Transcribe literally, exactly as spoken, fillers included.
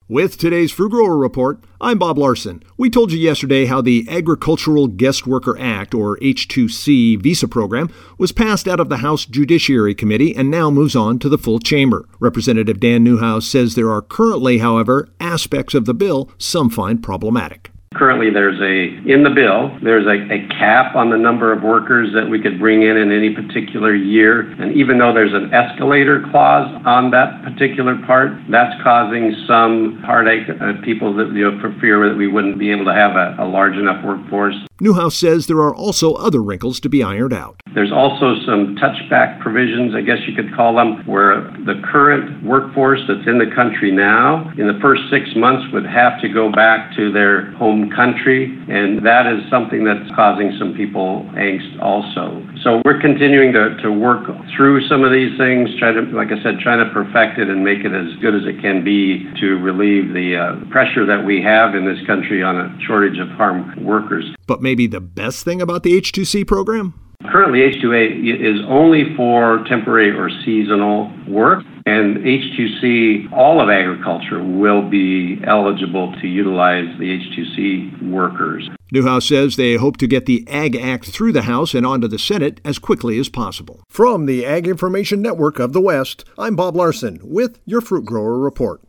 With today's Fruit Grower Report, I'm Bob Larson. We told you yesterday how the Agricultural Guest Worker Act, or H two C, visa program was passed out of the House Judiciary Committee and now moves on to the full chamber. Representative Dan Newhouse says there are currently, however, aspects of the bill some find problematic. Currently, there's a, in the bill, there's a, a cap on the number of workers that we could bring in in any particular year. And even though there's an escalator clause on that particular part, that's causing some heartache. Uh, people that, you know, for fear that we wouldn't be able to have a, a large enough workforce. Newhouse says there are also other wrinkles to be ironed out. There's also some touchback provisions, I guess you could call them, where the current workforce that's in the country now, in the first six months, would have to go back to their home country, and that is something that's causing some people angst also. So we're continuing to, to work through some of these things, try to, like I said, trying to perfect it and make it as good as it can be to relieve the uh, pressure that we have in this country on a shortage of farm workers. But maybe the best thing about the H two C program? Currently, H two A is only for temporary or seasonal work, and H two C, all of agriculture, will be eligible to utilize the H two C workers. Newhouse says they hope to get the Ag Act through the House and onto the Senate as quickly as possible. From the Ag Information Network of the West, I'm Bob Larson with your Fruit Grower Report.